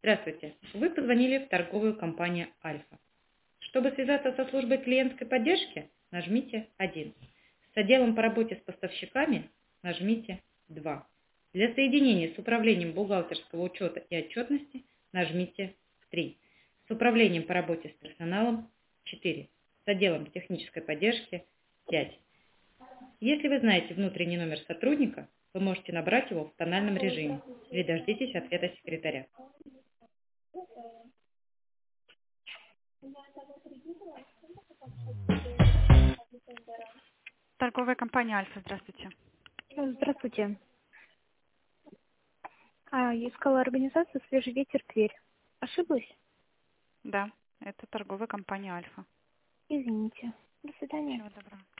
Здравствуйте. Вы позвонили в торговую компанию «Альфа». Чтобы связаться со службой клиентской поддержки, нажмите 1. С отделом по работе с поставщиками нажмите 2. Для соединения с управлением бухгалтерского учета и отчетности нажмите 3. С управлением по работе с персоналом 4. С отделом технической поддержки 5. Если вы знаете внутренний номер сотрудника, вы можете набрать его в тональном режиме или дождитесь ответа секретаря. Торговая компания «Альфа», здравствуйте. Здравствуйте. Искала организацию «Свежий ветер, Тверь». Ошиблась? Да, это торговая компания «Альфа». Извините. До свидания. Всего доброго.